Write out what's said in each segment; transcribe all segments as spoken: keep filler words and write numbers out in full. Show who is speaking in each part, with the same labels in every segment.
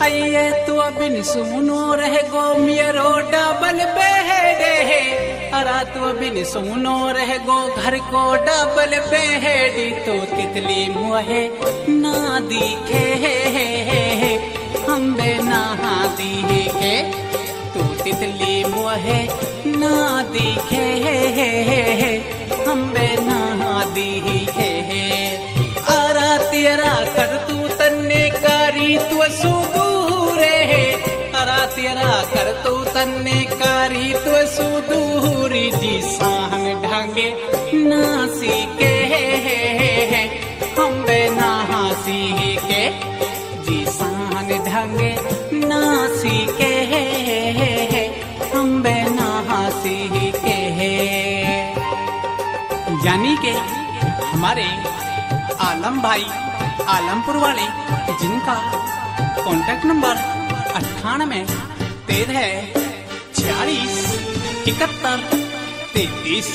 Speaker 1: आइए तो बिन सुनो रह गो मेरो डबल बेहेडे अरा तो बिन सुनो रह गो घर को डबल बेहेडी तो तितली मुहे ना दिखे हम बे नहा दिखे तो तितली मुहे ना दिखे हम बे नहा दिखे अरा तेरा कर तू तन्ने कारी तू सुदूरे अरा तेरा कर तू तन्ने कारी तू सुदूरी जी सांग ढंगे नासी के हम बे नहासी के जी सांग ढंगे नासी के हम बे नहासी के यानी के हमारे आलम भाई आलमपुर वाले जिनका कॉन्टैक्ट नंबर अट्ठानवे तेरह छियालीस इकहत्तर तैतीस।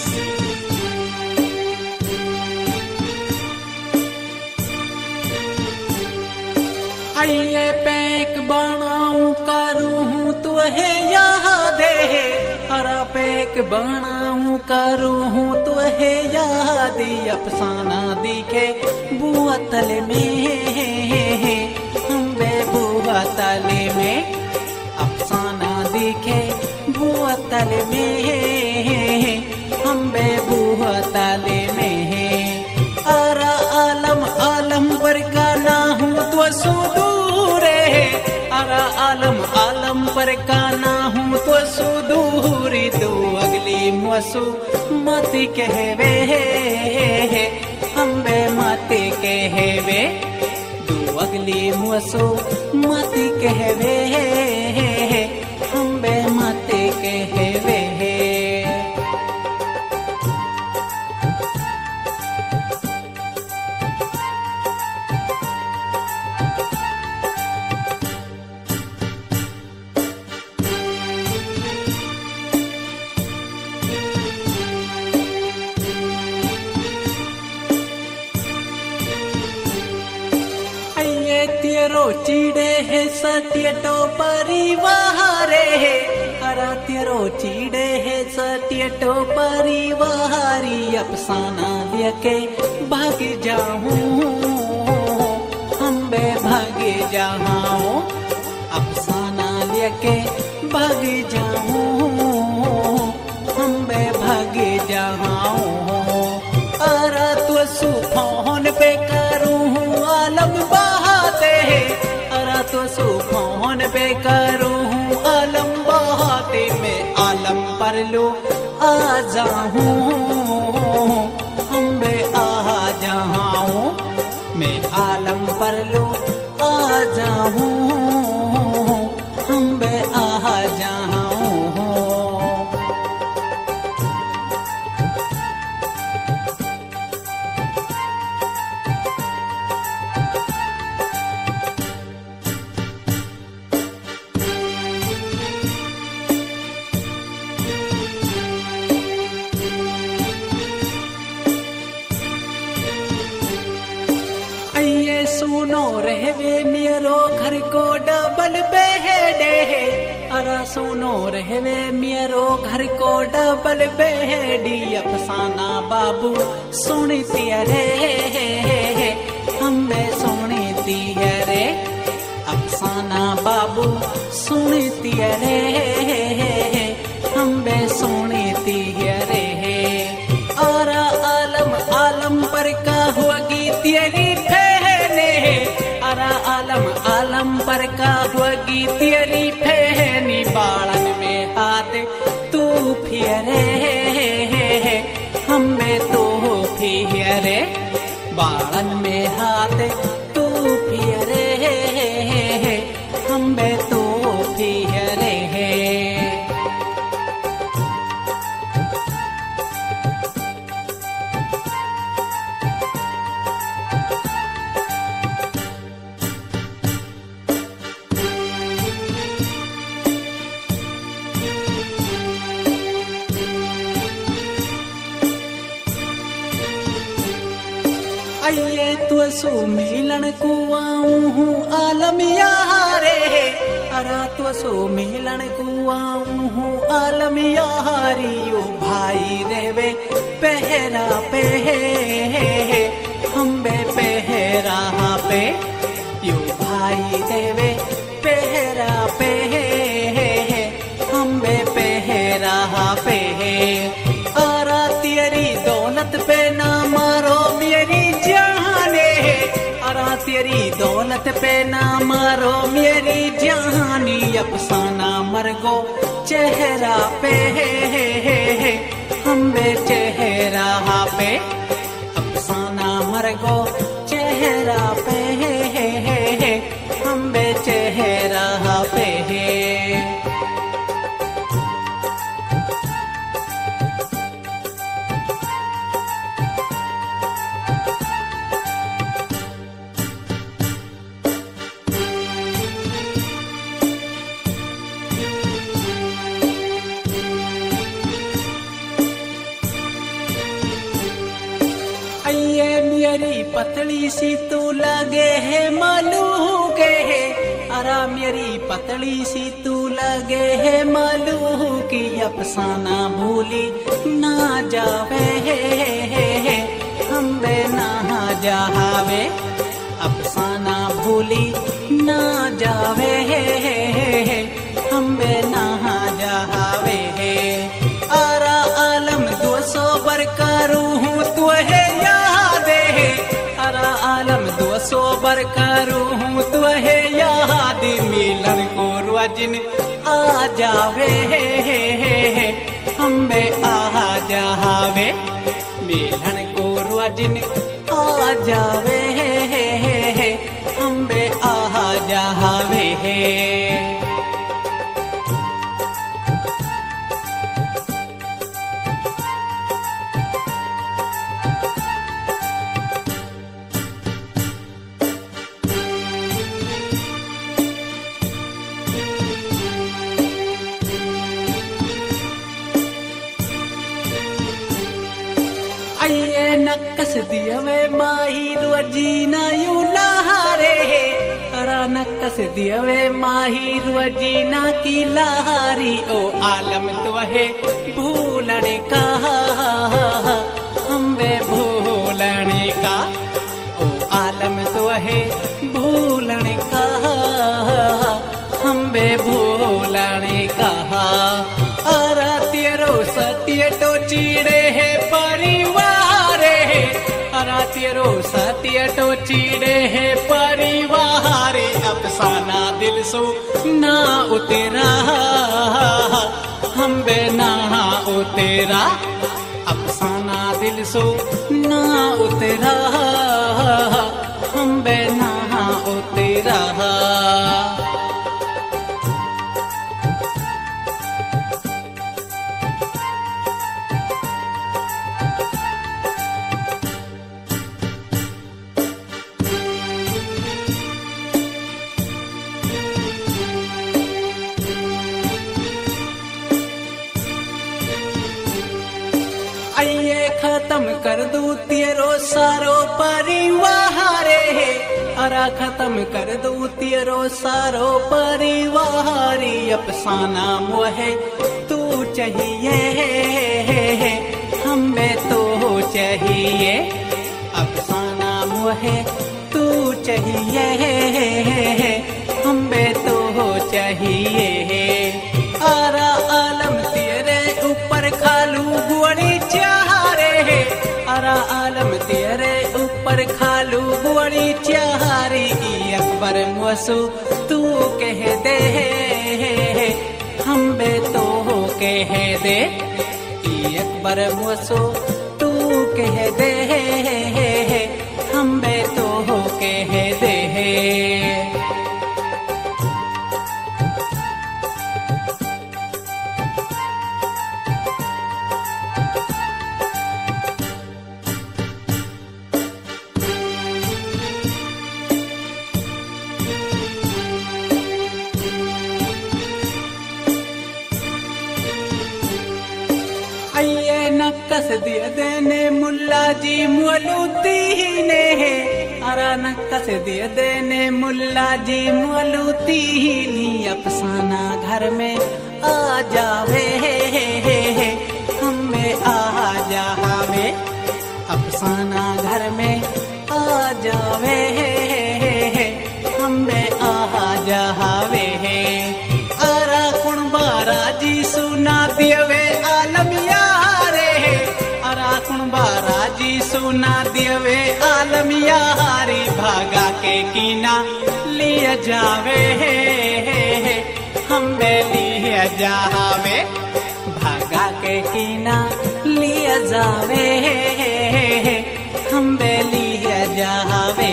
Speaker 1: आइए पैक बनाऊं करूं तो है याद है अरा पैक बनाऊं करूं तो है याद अफसाना दिखे बुआ तले में हम बे बुआ तले में अफसाना दिखे बुआ तले में हम बे बुआ तले में अरा आलम आलम पर का ना हूँ तो सुदूरे अरा आलम आलम पर का ना हूँ तो सुदूरी दो अगली मसू मती कहवे हम बे मती कहवे दो अगली मसू मती कहवे हम बे मती कहवे। तेरो चीड़े है सटियटो परिवारे अरा तेरो चीड़े है सटियटो परिवारी अफसाना लेके भाग जाऊं हम बे भागे जाऊं अफसाना लेके भाग जाऊं हम बे भागे जाऊं अरा तो सुफोन पे करूं आलम अरा तो सुफोन पे करूं आलम बहाते में आलम पर लो आ जाऊं हम बे आ जाऊं मैं आलम पर लो आ जाऊं हम बे आ जाऊं। सुनो रहवे मेरो घर को डबल बेहेडे अरा सुनो रहवे मेरो घर को डबल बेहेडी अफसाना बाबू सुनती रे हमें सुनती रे अफसाना बाबू सुनती रे हमें सुनती रे अरा आलम आलम पर का हुआ गीत अरा आलम आलम पर का होगी तेरी फहनी बालन में हाथ तू फिरे हमें तो फिरे बालन में हाथ तू फिरे हमें तो फिरे। आइए तो सो मिलन को आऊं हूँ आलम यारे, अरा तो सो मिलन को आऊं हूँ आलम यारी। ओ भाई रेवे पहरा पे हम बे पहरा पे, यो भाई देवे पहरा पे हम बे पहरा पे। अरा तेरी दौलत पे ना मारो मेरी जाने, अरा तेरी दौलत पे ना मारो मेरी जानी। अफसाना मरगो चेहरा पे हम बे चेहरा पे, अफसाना मरगो चेहरा पे हम बे चेहरा पे। मेरी पतली सी तू लगे है मालू के है, अरा मेरी पतली सी तू लगे है मालू की। अफसाना भूली ना जावे हम बे ना जावे, अफसाना भूली ना जावे हम बे ना जावे। अरा आलम दो सौ बरकारू हूँ तू है आलम दो सौ बरकारू हूँ तो है याद। मिलन को रोजिन आ जावे हम बे आ जावे, मिलन को रोजिन आ जावे हम बे आ जावे। आइए नक्कस दियवे माही रोजीना यू लहारे, अरा नक्कस दियवे माही रोजीना की लहारी। ओ आलम तो है भूलने का हम बे भूलने का, ओ आलम तो है भूलने का हम बे भूलने का। अरा तेरो सत्य तो चीड़े है परिवार, अरा तेरो सत्य तो चीड़े है परिवार। अफसाना दिल सो ना उतेरा हम बे ना उतेरा, अफसाना दिल सो ना उतेरा हम बे ना उतेरा। आइए खत्म कर दूं तेरो सारो परिवार, अरा खत्म कर दूं तेरो सारो परिवार। अफसाना मोहे तू चाहिए हम बे तो चाहिए, अफसाना मोहे तू चाहिए हम बे तो चाहिए। अरा आलम तेरे ऊपर खालू गुड़ी चारे, अरा आलम तेरे ऊपर खालू गुड़ी चारी। अकबर मुसु तू कह दे हम बे तो कह दे, अकबर मुसु तू कह दे हम बे तो कह दे। आइए नक्कस दिया देने मुल्ला जी मौलूदी ने, अचानक कस दिए देने मुल्ला जी मोलूती नी अफसाना घर में आ जावे हमें आ जावे अफसाना घर में आ जावे हमें आ जावे अरा कुण बारा जी सुना दियवे आलम यारे अरा कुण बारा जी सुना दियवे आलम यारी भागा के कीना लिया जावे हमें लिया जावे भागा के कीना लिया जावे हमें लिया जावे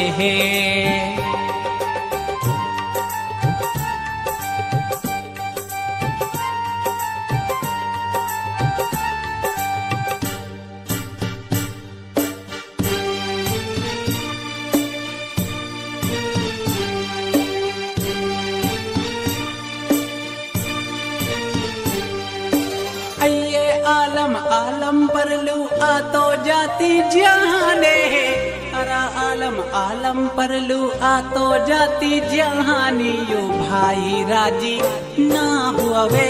Speaker 1: आलम आलम पर लू आ तो जाती जाने अरा आलम आलम पर लू आ तो जाती जहानी यो भाई राजी ना हुआवे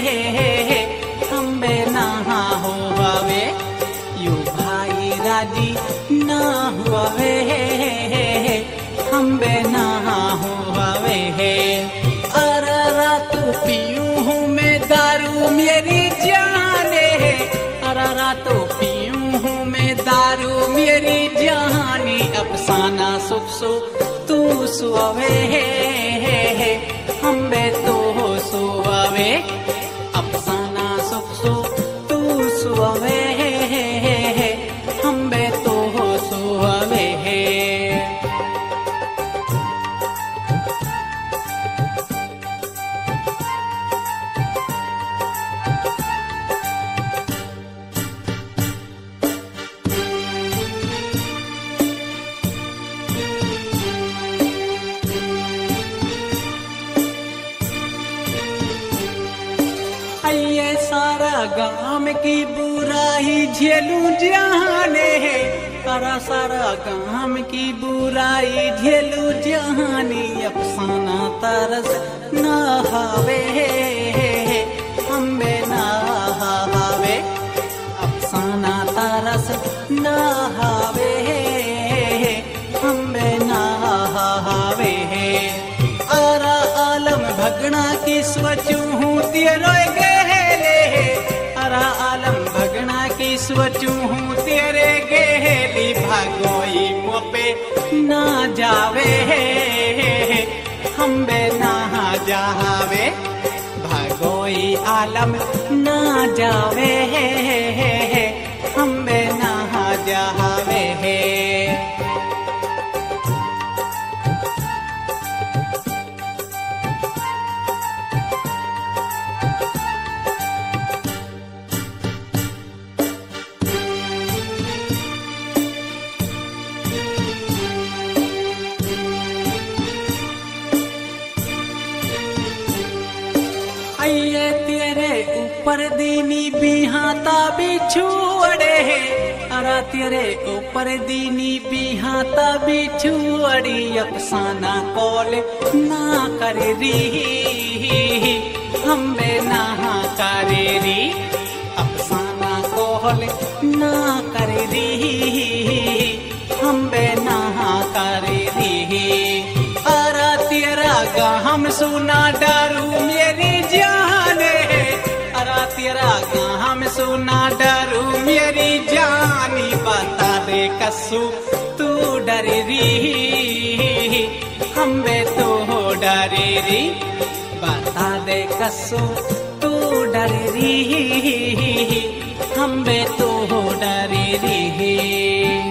Speaker 1: हम्बे ना हुआवे यो भाई राजी ना हुआवे हम्बे ना हुआवे अरा रातू पीयूं हूँ मैं दारू मेरी जाने अरा रातो पीयूं हूँ मैं दारू मेरी जहानी अफसाना सुख सु तू सुआवे हम्बे तो सुआवे अफसाना सुख सु तू सुआवे हम्बे तो सुआवे ये सारा गाम की बुराई झेलूं जहाने अरा सारा गाम की बुराई झेलूं जहानी अफसाना तरस ना हावे हम्बे ना हावे अफसाना तरस ना हावे हम्बे ना हावे अरा आलम भगना की सोचूं हूँ तेरो अरा आलम भगना की सोचूं हूँ तेरे गेली भागोई मोपे ना जावे हम्बे ना जावे भागोई आलम ना जावे हम्बे ना जावे ये तेरे ऊपर दीनी बिहाता बिछुअड़े अरा तेरे ऊपर दीनी बिहाता बिछुअड़ी अफसाना कॉल ना करे री हम्बे ना करे री अफसाना कॉल ना करे री हम्बे ना करे री अरा तेरा गाम सुना डारू मेरी जाने अरा तेरा गाम सुना डरू मेरी जानी बता दे कसू तू डरे री हम्बे तो डरे री बता दे कसू तू डरे री हम्बे तो डरे री